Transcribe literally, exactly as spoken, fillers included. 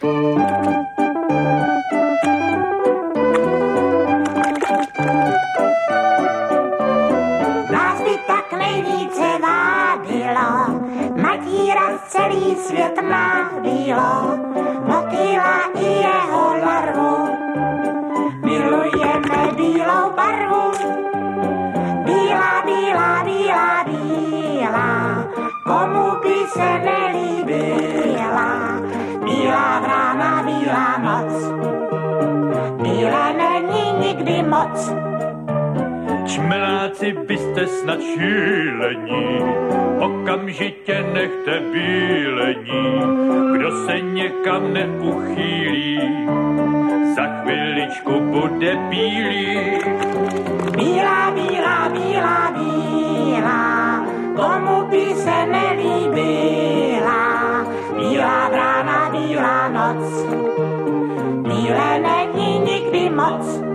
Nás by tak nejvíce vábilo, matíra celý svět nábílo, motýla i jeho larvu. Milujeme bílou barvu, bílá, bílá, bílá, bílá, komu by se nelíbila, bílá vrána, bílá noc, bílé není nikdy moc. Čmeláci, byste snad šílení, okamžitě nechte bílení, kdo se někam neuchýlí, za chviličku bude bílý. Bílá, bílá, bílá, bílá, komu by se nelíbila, bílá vrána, bílá noc, bílé není nikdy moc.